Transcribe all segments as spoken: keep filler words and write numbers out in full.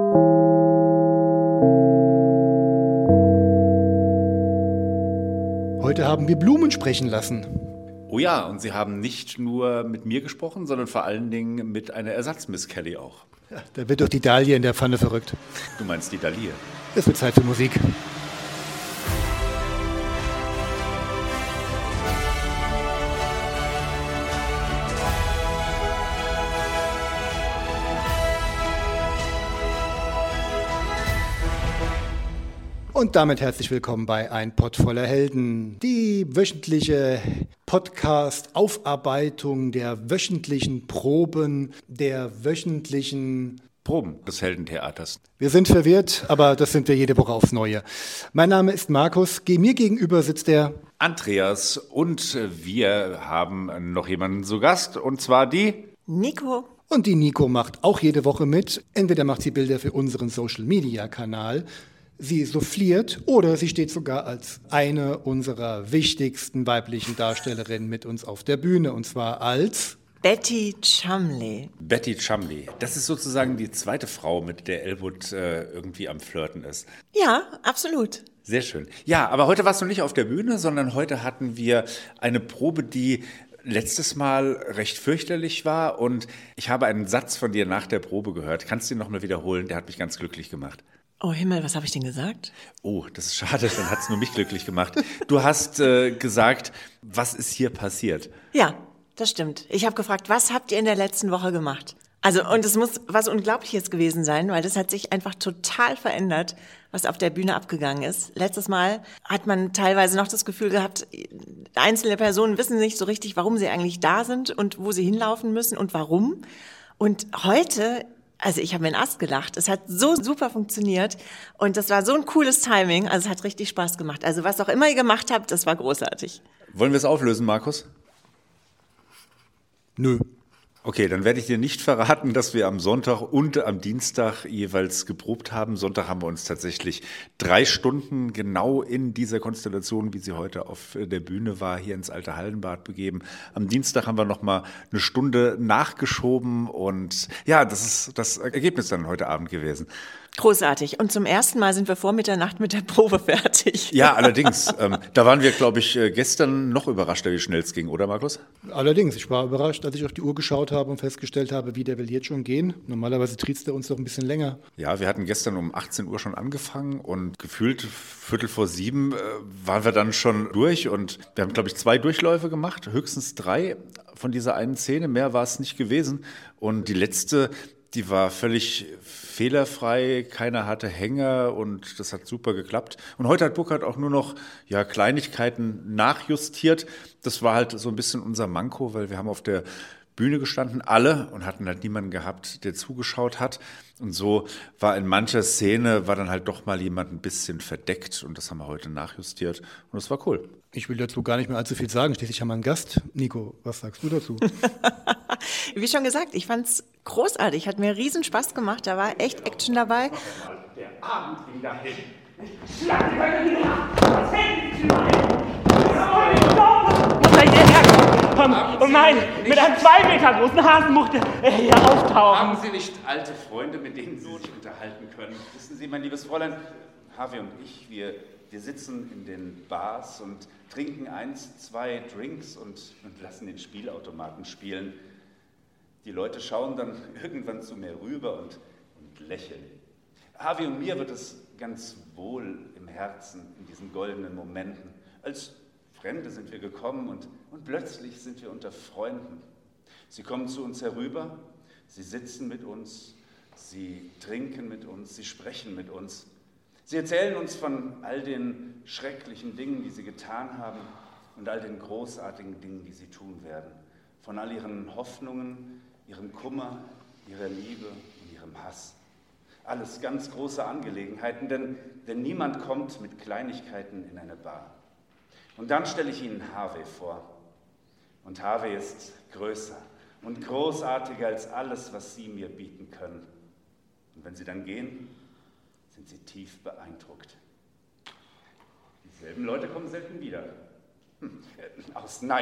Heute haben wir Blumen sprechen lassen. Oh ja, und Sie haben nicht nur mit mir gesprochen, sondern vor allen Dingen mit einer Ersatz-Miss Kelly auch. Ja, da wird doch die Dahlie in der Pfanne verrückt. Du meinst die Dahlie? Es wird Zeit für Musik. Und damit herzlich willkommen bei Ein Pott voller Helden, die wöchentliche Podcast-Aufarbeitung der wöchentlichen Proben, der wöchentlichen Proben des Heldentheaters. Wir sind verwirrt, aber das sind wir jede Woche aufs Neue. Mein Name ist Markus, mir gegenüber sitzt der Andreas und wir haben noch jemanden zu Gast, und zwar die Nico. Und die Nico macht auch jede Woche mit. Entweder macht sie Bilder für unseren Social-Media-Kanal, sie souffliert oder sie steht sogar als eine unserer wichtigsten weiblichen Darstellerinnen mit uns auf der Bühne, und zwar als Betty Chumley. Betty Chumley. Das ist sozusagen die zweite Frau, mit der Elwood äh, irgendwie am Flirten ist. Ja, absolut. Sehr schön. Ja, aber heute warst du nicht auf der Bühne, sondern heute hatten wir eine Probe, die letztes Mal recht fürchterlich war, und ich habe einen Satz von dir nach der Probe gehört. Kannst du ihn nochmal wiederholen? Der hat mich ganz glücklich gemacht. Oh Himmel, was habe ich denn gesagt? Oh, das ist schade, dann hat es nur mich glücklich gemacht. Du hast äh, gesagt, was ist hier passiert? Ja, das stimmt. Ich habe gefragt, was habt ihr in der letzten Woche gemacht? Also, und es muss was Unglaubliches gewesen sein, weil das hat sich einfach total verändert, was auf der Bühne abgegangen ist. Letztes Mal hat man teilweise noch das Gefühl gehabt, einzelne Personen wissen nicht so richtig, warum sie eigentlich da sind und wo sie hinlaufen müssen und warum. Und heute, also ich habe mir einen Ast gelacht. Es hat so super funktioniert und das war so ein cooles Timing. Also es hat richtig Spaß gemacht. Also was auch immer ihr gemacht habt, das war großartig. Wollen wir es auflösen, Markus? Nö. Okay, dann werde ich dir nicht verraten, dass wir am Sonntag und am Dienstag jeweils geprobt haben. Sonntag haben wir uns tatsächlich drei Stunden genau in dieser Konstellation, wie sie heute auf der Bühne war, hier ins alte Hallenbad begeben. Am Dienstag haben wir noch mal eine Stunde nachgeschoben, und ja, das ist das Ergebnis dann heute Abend gewesen. Großartig. Und zum ersten Mal sind wir vor Mitternacht mit der Probe fertig. Ja, allerdings. ähm, da waren wir, glaube ich, gestern noch überraschter, wie schnell es ging, oder Markus? Allerdings, ich war überrascht, als ich auf die Uhr geschaut habe und festgestellt habe, wie der will jetzt schon gehen. Normalerweise triezt er uns doch ein bisschen länger. Ja, wir hatten gestern um achtzehn Uhr schon angefangen, und gefühlt Viertel vor sieben äh, waren wir dann schon durch, und wir haben, glaube ich, zwei Durchläufe gemacht, höchstens drei von dieser einen Szene, mehr war es nicht gewesen, und die letzte, die war völlig fehlerfrei, keiner hatte Hänger, und das hat super geklappt. Und heute hat Burkhard auch nur noch ja, Kleinigkeiten nachjustiert. Das war halt so ein bisschen unser Manko, weil wir haben auf der Bühne gestanden, alle, und hatten halt niemanden gehabt, der zugeschaut hat. Und so war in mancher Szene, war dann halt doch mal jemand ein bisschen verdeckt, und das haben wir heute nachjustiert, und das war cool. Ich will dazu gar nicht mehr allzu viel sagen, schließlich haben wir einen Gast. Nico, was sagst du dazu? Wie schon gesagt, ich fand's großartig, hat mir riesen Spaß gemacht, da war echt Action dabei. Der Abend ging dahin. Schlag die Hölle wieder ab! Was hält dich überall? Wo seid ihr hergekommen? Oh nein, mit einem zwei Meter großen Hasen musste er hier auftauchen. Haben Sie nicht alte Freunde, mit denen Sie sich unterhalten können? Wissen Sie, mein liebes Fräulein, Harvey und ich, wir, wir sitzen in den Bars und trinken eins, zwei Drinks und, und lassen den Spielautomaten spielen. Die Leute schauen dann irgendwann zu mir rüber und, und lächeln. Harvey und mir wird es ganz wohl im Herzen in diesen goldenen Momenten. Als Fremde sind wir gekommen, und, und plötzlich sind wir unter Freunden. Sie kommen zu uns herüber, sie sitzen mit uns, sie trinken mit uns, sie sprechen mit uns. Sie erzählen uns von all den schrecklichen Dingen, die sie getan haben, und all den großartigen Dingen, die sie tun werden. Von all ihren Hoffnungen, ihrem Kummer, ihrer Liebe und ihrem Hass. Alles ganz große Angelegenheiten, denn, denn niemand kommt mit Kleinigkeiten in eine Bar. Und dann stelle ich Ihnen Harvey vor. Und Harvey ist größer und großartiger als alles, was Sie mir bieten können. Und wenn Sie dann gehen, sind Sie tief beeindruckt. Dieselben Leute kommen selten wieder. Hm, äh, aus Neid.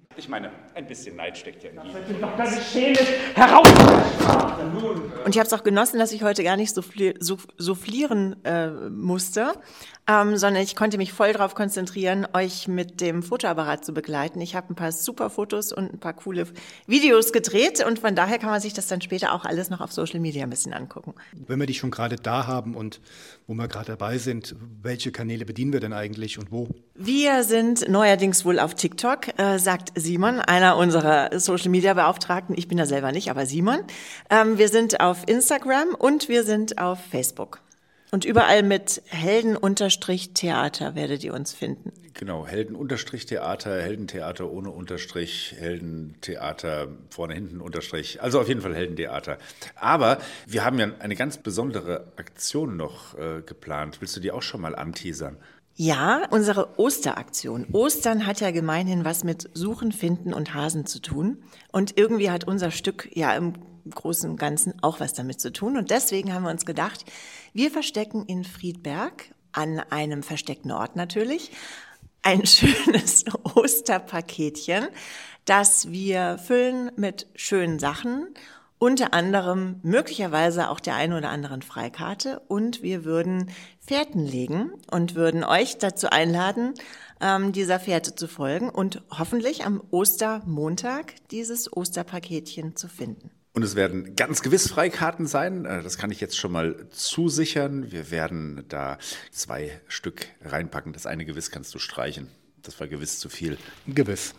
Ich meine, ein bisschen Neid steckt ja in ihm. Das Doktor geschehen ist, heraus! Und ich habe es auch genossen, dass ich heute gar nicht souffli- souff- soufflieren äh, musste, ähm, sondern ich konnte mich voll darauf konzentrieren, euch mit dem Fotoapparat zu begleiten. Ich habe ein paar super Fotos und ein paar coole Videos gedreht und von daher kann man sich das dann später auch alles noch auf Social Media ein bisschen angucken. Wenn wir dich schon gerade da haben und wo wir gerade dabei sind, welche Kanäle bedienen wir denn eigentlich und wo? Wir sind neuerdings wohl auf TikTok, äh, sagt Simon, einer unserer Social-Media-Beauftragten. Ich bin da selber nicht, aber Simon. Ähm, wir sind auf Instagram und wir sind auf Facebook. Und überall mit Helden-Theater werdet ihr uns finden. Genau, Helden-Theater, Heldentheater ohne Unterstrich, Heldentheater vorne, hinten Unterstrich. Also auf jeden Fall Heldentheater. Aber wir haben ja eine ganz besondere Aktion noch äh, geplant. Willst du die auch schon mal anteasern? Ja, unsere Osteraktion. Ostern hat ja gemeinhin was mit Suchen, Finden und Hasen zu tun. Und irgendwie hat unser Stück ja im Großen und Ganzen auch was damit zu tun. Und deswegen haben wir uns gedacht, wir verstecken in Friedberg, an einem versteckten Ort natürlich, ein schönes Osterpaketchen, das wir füllen mit schönen Sachen, unter anderem möglicherweise auch der einen oder anderen Freikarte, und wir würden Fährten legen und würden euch dazu einladen, ähm, dieser Fährte zu folgen und hoffentlich am Ostermontag dieses Osterpaketchen zu finden. Und es werden ganz gewiss Freikarten sein, das kann ich jetzt schon mal zusichern. Wir werden da zwei Stück reinpacken. Das eine gewiss kannst du streichen. Das war gewiss zu viel. Gewiss.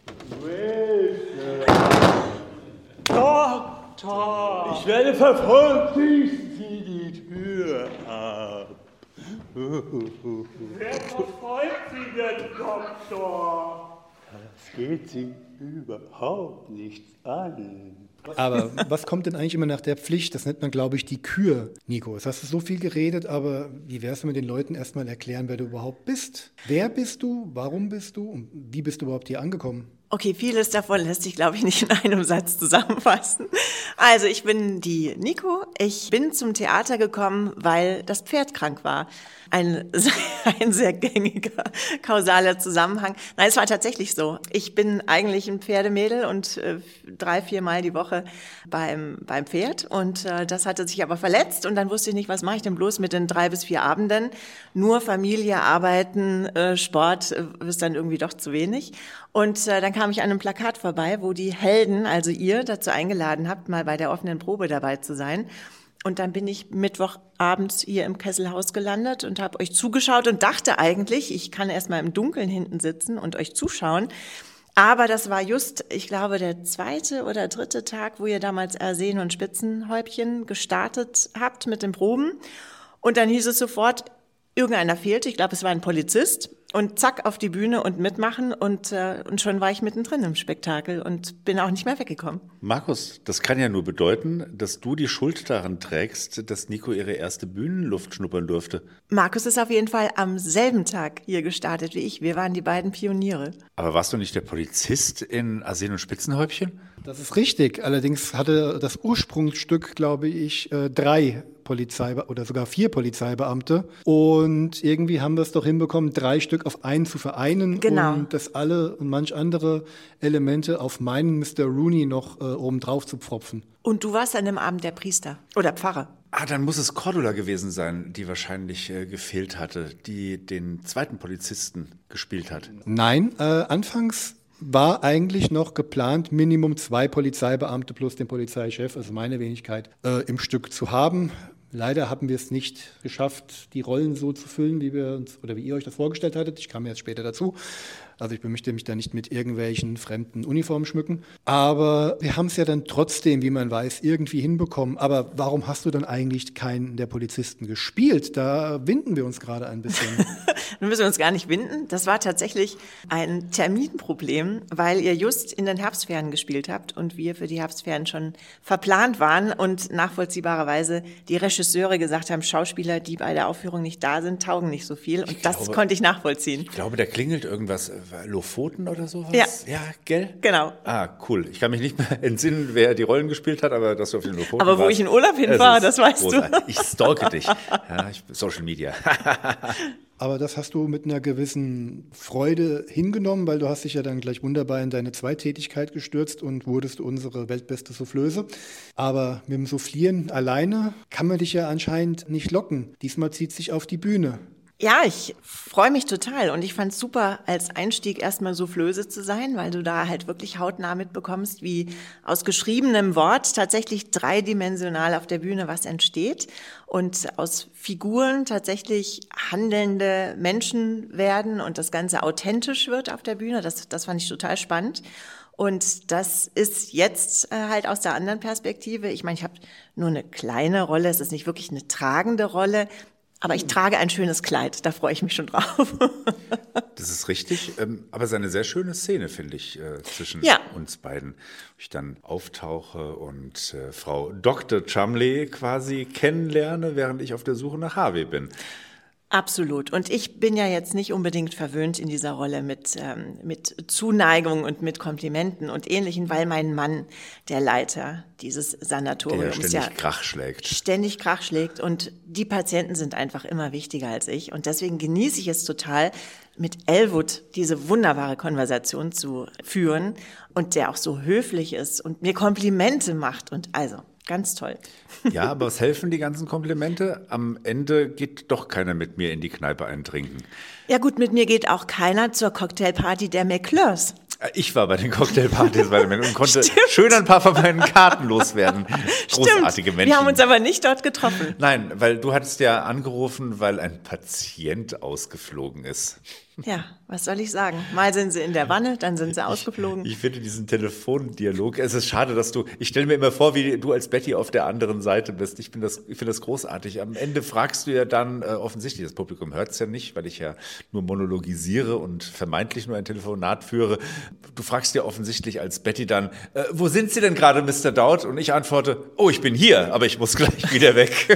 Doktor, ich werde verfolgt. Schließen Sie die Tür ab. Wer verfolgt Sie denn, Doktor? Das geht Sie überhaupt nichts an. Aber was kommt denn eigentlich immer nach der Pflicht? Das nennt man, glaube ich, die Kür. Nico, jetzt hast du so viel geredet, aber wie wär's, wenn wir den Leuten erstmal erklären, wer du überhaupt bist? Wer bist du? Warum bist du? Und wie bist du überhaupt hier angekommen? Okay, vieles davon lässt sich, glaube ich, nicht in einem Satz zusammenfassen. Also, ich bin die Nico. Ich bin zum Theater gekommen, weil das Pferd krank war. Ein, ein sehr gängiger kausaler Zusammenhang. Nein, es war tatsächlich so. Ich bin eigentlich ein Pferdemädel und äh, drei, vier Mal die Woche beim, beim Pferd. Und äh, das hatte sich aber verletzt. Und dann wusste ich nicht, was mache ich denn bloß mit den drei bis vier Abenden? Nur Familie, Arbeiten, äh, Sport äh, ist dann irgendwie doch zu wenig. Und äh, dann kam ich an einem Plakat vorbei, wo die Helden, also ihr, dazu eingeladen habt, mal bei der offenen Probe dabei zu sein. Und dann bin ich Mittwochabends hier im Kesselhaus gelandet und habe euch zugeschaut und dachte eigentlich, ich kann erst mal im Dunkeln hinten sitzen und euch zuschauen. Aber das war just, ich glaube, der zweite oder dritte Tag, wo ihr damals Arsen und Spitzenhäubchen gestartet habt mit den Proben. Und dann hieß es sofort, irgendeiner fehlte. Ich glaube, es war ein Polizist. Und zack, auf die Bühne und mitmachen und, äh, und schon war ich mittendrin im Spektakel und bin auch nicht mehr weggekommen. Markus, das kann ja nur bedeuten, dass du die Schuld daran trägst, dass Nico ihre erste Bühnenluft schnuppern durfte. Markus ist auf jeden Fall am selben Tag hier gestartet wie ich. Wir waren die beiden Pioniere. Aber warst du nicht der Polizist in Arsen und Spitzenhäubchen? Das ist richtig. Allerdings hatte das Ursprungsstück, glaube ich, äh, drei Polizei- oder sogar vier Polizeibeamte. Und irgendwie haben wir es doch hinbekommen, drei Stück auf einen zu vereinen. Genau. Und das alle und manch andere Elemente auf meinen Mister Rooney noch äh, obendrauf zu pfropfen. Und du warst an dem Abend der Priester oder Pfarrer. Ah, dann muss es Cordula gewesen sein, die wahrscheinlich äh, gefehlt hatte, die den zweiten Polizisten gespielt hat. Nein, äh, anfangs war eigentlich noch geplant, Minimum zwei Polizeibeamte plus den Polizeichef, also meine Wenigkeit, äh, im Stück zu haben. Leider haben wir es nicht geschafft, die Rollen so zu füllen, wie wir uns oder wie ihr euch das vorgestellt hattet. Ich kam jetzt später dazu. Also ich möchte mich da nicht mit irgendwelchen fremden Uniformen schmücken. Aber wir haben es ja dann trotzdem, wie man weiß, irgendwie hinbekommen. Aber warum hast du dann eigentlich keinen der Polizisten gespielt? Da winden wir uns gerade ein bisschen. Nun müssen wir uns gar nicht winden. Das war tatsächlich ein Terminproblem, weil ihr just in den Herbstferien gespielt habt und wir für die Herbstferien schon verplant waren und nachvollziehbarerweise die Regisseure gesagt haben, Schauspieler, die bei der Aufführung nicht da sind, taugen nicht so viel. Und Ich das glaube- konnte ich nachvollziehen. Ich glaube, da klingelt irgendwas. Lofoten oder sowas? Ja. Ja, gell? Genau. Ah, cool. Ich kann mich nicht mehr entsinnen, wer die Rollen gespielt hat, aber dass du auf den Lofoten Aber wo warst. ich in Urlaub hin Es war, ist das weißt du. großartig. Ich stalke dich. Ja, ich, Social Media. aber das hast du mit einer gewissen Freude hingenommen, weil du hast dich ja dann gleich wunderbar in deine Zweitätigkeit gestürzt und wurdest unsere weltbeste Soufflöse. Aber mit dem Soufflieren alleine kann man dich ja anscheinend nicht locken. Diesmal zieht sich auf die Bühne. Ja, ich freue mich total und ich fand es super, als Einstieg erstmal Soufflöse zu sein, weil du da halt wirklich hautnah mitbekommst, wie aus geschriebenem Wort tatsächlich dreidimensional auf der Bühne was entsteht und aus Figuren tatsächlich handelnde Menschen werden und das Ganze authentisch wird auf der Bühne. Das, das fand ich total spannend. Und das ist jetzt äh, halt aus der anderen Perspektive. Ich meine, ich habe nur eine kleine Rolle, es ist nicht wirklich eine tragende Rolle. Aber ich trage ein schönes Kleid, da freue ich mich schon drauf. Das ist richtig, ähm, aber es ist eine sehr schöne Szene, finde ich, äh, zwischen ja. uns beiden. Wo ich dann auftauche und äh, Frau Doktor Chumley quasi kennenlerne, während ich auf der Suche nach Harvey bin. Absolut. Und ich bin ja jetzt nicht unbedingt verwöhnt in dieser Rolle mit, ähm, mit Zuneigung und mit Komplimenten und Ähnlichem, weil mein Mann, der Leiter dieses Sanatoriums, der ständig ja Krach schlägt. Ständig Krach schlägt und die Patienten sind einfach immer wichtiger als ich. Und deswegen genieße ich es total, mit Elwood diese wunderbare Konversation zu führen und der auch so höflich ist und mir Komplimente macht und also... Ganz toll. Ja, aber was helfen die ganzen Komplimente? Am Ende geht doch keiner mit mir in die Kneipe eintrinken. Ja gut, mit mir geht auch keiner zur Cocktailparty der McClures. Ich war bei den Cocktailpartys bei den und konnte Stimmt. schön ein paar von meinen Karten loswerden. Großartige Stimmt. Menschen. Wir haben uns aber nicht dort getroffen. Nein, weil du hattest ja angerufen, weil ein Patient ausgeflogen ist. Ja, was soll ich sagen? Mal sind sie in der Wanne, dann sind sie ausgeflogen. Ich, ich finde diesen Telefondialog, es ist schade, dass du, ich stelle mir immer vor, wie du als Betty auf der anderen Seite bist. Ich finde das, ich finde das großartig. Am Ende fragst du ja dann, äh, offensichtlich, das Publikum hört es ja nicht, weil ich ja nur monologisiere und vermeintlich nur ein Telefonat führe. Du fragst ja offensichtlich als Betty dann, äh, wo sind Sie denn gerade, Mister Dowd? Und ich antworte, oh, ich bin hier, aber ich muss gleich wieder weg.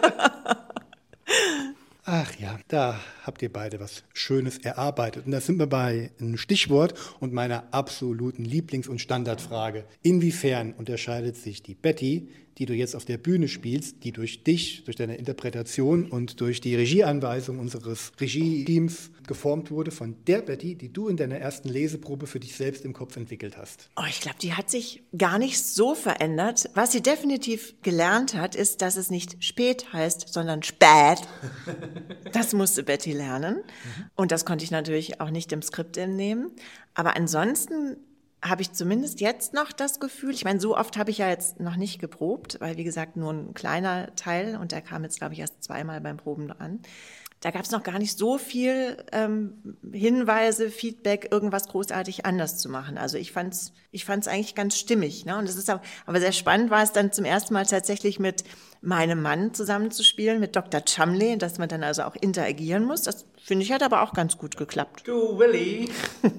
Ach ja, da habt ihr beide was Schönes erarbeitet. Und da sind wir bei einem Stichwort und meiner absoluten Lieblings- und Standardfrage. Inwiefern unterscheidet sich die Betty, die du jetzt auf der Bühne spielst, die durch dich, durch deine Interpretation und durch die Regieanweisung unseres Regie-Teams geformt wurde, von der Betty, die du in deiner ersten Leseprobe für dich selbst im Kopf entwickelt hast? Oh, ich glaube, die hat sich gar nicht so verändert. Was sie definitiv gelernt hat, ist, dass es nicht spät heißt, sondern spät. Das musste Betty lernen. Und das konnte ich natürlich auch nicht dem Skript entnehmen. Aber ansonsten habe ich zumindest jetzt noch das Gefühl, ich meine, so oft habe ich ja jetzt noch nicht geprobt, weil, wie gesagt, nur ein kleiner Teil und der kam jetzt, glaube ich, erst zweimal beim Proben an. Da gab es noch gar nicht so viel ähm, Hinweise, Feedback, irgendwas großartig anders zu machen. Also ich fand's, ich fand's eigentlich ganz stimmig. Ne? Und es ist aber, aber sehr spannend war es dann zum ersten Mal tatsächlich mit meinem Mann zusammenzuspielen, mit Doktor Chumley, dass man dann also auch interagieren muss. Das finde ich hat aber auch ganz gut geklappt. Du Willi.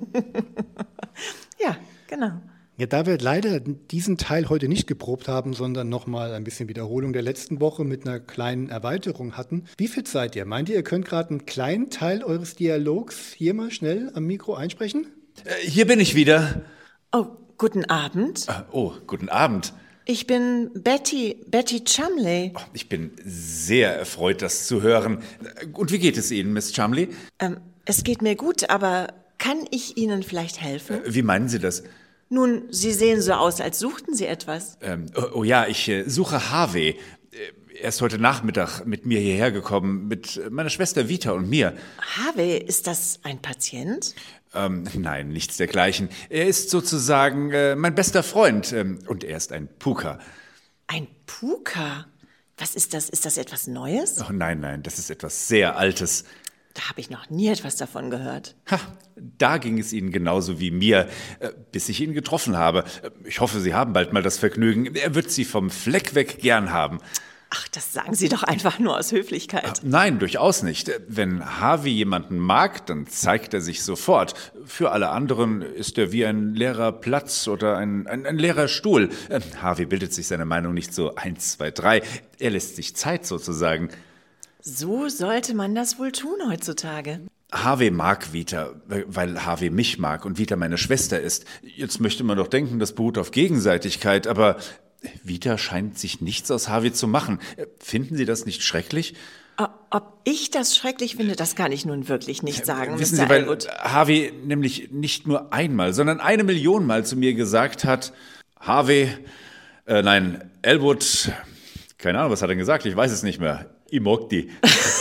Ja, genau. Ja, da wir leider diesen Teil heute nicht geprobt haben, sondern nochmal ein bisschen Wiederholung der letzten Woche mit einer kleinen Erweiterung hatten. Wie fit seid ihr? Meint ihr, ihr könnt gerade einen kleinen Teil eures Dialogs hier mal schnell am Mikro einsprechen? Äh, hier bin ich wieder. Oh, guten Abend. Äh, oh, guten Abend. Ich bin Betty, Betty Chumley. Oh, ich bin sehr erfreut, das zu hören. Und wie geht es Ihnen, Miss Chumley? Ähm, es geht mir gut, aber kann ich Ihnen vielleicht helfen? Äh, wie meinen Sie das? Nun, Sie sehen so aus, als suchten Sie etwas. Ähm, oh, oh ja, ich äh, suche Harvey. Er ist heute Nachmittag mit mir hierher gekommen, mit meiner Schwester Vita und mir. Harvey, ist das ein Patient? Ähm, nein, nichts dergleichen. Er ist sozusagen äh, mein bester Freund ähm, und er ist ein Puka. Ein Puka? Was ist das? Ist das etwas Neues? Oh nein, nein, das ist etwas sehr Altes. Da habe ich noch nie etwas davon gehört. Ha, da ging es Ihnen genauso wie mir, äh, bis ich ihn getroffen habe. Ich hoffe, Sie haben bald mal das Vergnügen. Er wird Sie vom Fleck weg gern haben. Ach, das sagen Sie doch einfach nur aus Höflichkeit. Nein, durchaus nicht. Wenn Harvey jemanden mag, dann zeigt er sich sofort. Für alle anderen ist er wie ein leerer Platz oder ein, ein, ein leerer Stuhl. Äh, Harvey bildet sich seine Meinung nicht so eins, zwei, drei. Er lässt sich Zeit sozusagen. So sollte man das wohl tun heutzutage. Harvey mag Vita, weil Harvey mich mag und Vita meine Schwester ist. Jetzt möchte man doch denken, das beruht auf Gegenseitigkeit, aber Vita scheint sich nichts aus Harvey zu machen. Finden Sie das nicht schrecklich? Ob ich das schrecklich finde, das kann ich nun wirklich nicht sagen, Wissen Mister Sie, weil Elwood. Harvey nämlich nicht nur einmal, sondern eine Million Mal zu mir gesagt hat, Harvey, äh, nein, Elwood, keine Ahnung, was hat er denn gesagt? Ich weiß es nicht mehr. Ich mag die.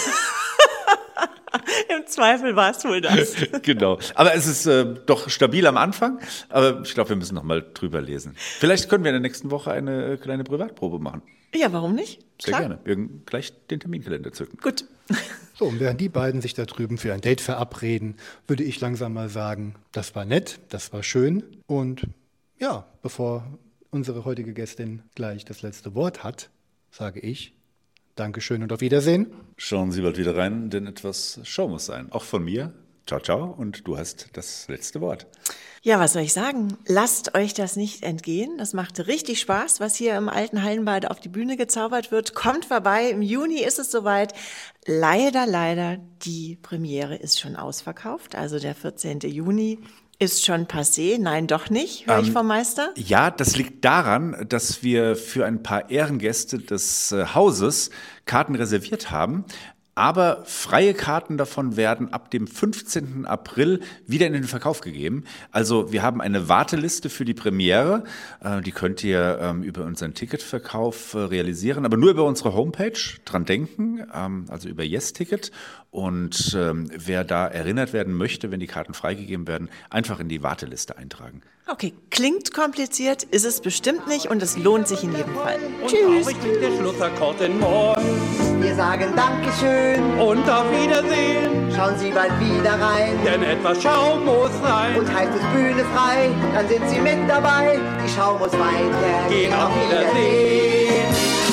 Im Zweifel war es wohl das. Genau. Aber es ist äh, doch stabil am Anfang. Aber ich glaube, wir müssen noch mal drüber lesen. Vielleicht können wir in der nächsten Woche eine kleine Privatprobe machen. Ja, warum nicht? Sehr Klar. gerne. Wir können gleich den Terminkalender zücken. Gut. So, und während die beiden sich da drüben für ein Date verabreden, würde ich langsam mal sagen, das war nett, das war schön. Und ja, bevor unsere heutige Gästin gleich das letzte Wort hat, sage ich Dankeschön und auf Wiedersehen. Schauen Sie bald wieder rein, denn etwas Show muss sein. Auch von mir. Ciao, ciao. Und du hast das letzte Wort. Ja, was soll ich sagen? Lasst euch das nicht entgehen. Das macht richtig Spaß, was hier im alten Hallenbad auf die Bühne gezaubert wird. Kommt vorbei. Im Juni ist es soweit. Leider, leider, die Premiere ist schon ausverkauft. Also der vierzehnten Juni ist schon passé. Nein, doch nicht, höre ich Ähm, vom Meister. Ja, das liegt daran, dass wir für ein paar Ehrengäste des äh, Hauses Karten reserviert haben. Aber freie Karten davon werden ab dem fünfzehnten April wieder in den Verkauf gegeben. Also wir haben eine Warteliste für die Premiere. Äh, die könnt ihr ähm, über unseren Ticketverkauf äh, realisieren, aber nur über unsere Homepage. Dran denken, ähm, also über YesTicket. Und ähm, wer da erinnert werden möchte, wenn die Karten freigegeben werden, einfach in die Warteliste eintragen. Okay, klingt kompliziert, ist es bestimmt nicht und es lohnt sich in jedem Fall. Und Tschüss. Klingt der Schlussakkord in Moll. Wir sagen Dankeschön Und auf Wiedersehen, Schauen Sie bald wieder rein. denn etwas Schaum muss sein. Und heißt es Bühne frei, dann sind Sie mit dabei. Die Schau muss weitergehen. Auf Wiedersehen.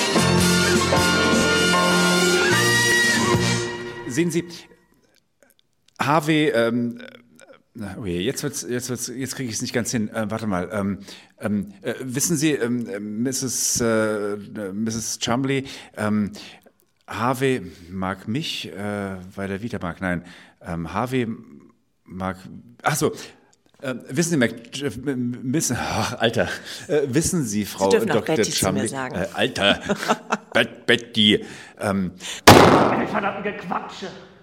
Sehen Sie, Harvey, ähm, Na, oh je, jetzt wird's, jetzt wird's, jetzt kriege ich es nicht ganz hin. Äh, warte mal. Ähm, ähm, äh, wissen Sie, ähm, Misses Äh, Misses Chumley, ähm, Harvey mag mich, äh, weil er wieder mag. Nein, ähm, Harvey mag. Ach so. Äh, wissen Sie, Mac, äh, Miss, ach, Alter, äh, wissen Sie, Frau Sie dürfen auch Doktor Betty zu mir Chumley, sagen. äh, Alter, Bet, Betty, ähm, Eine verdammte Gequatsche.